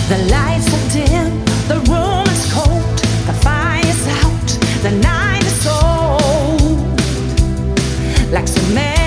The lights are dim, the room is cold, the fire's out, the night is old. Like cement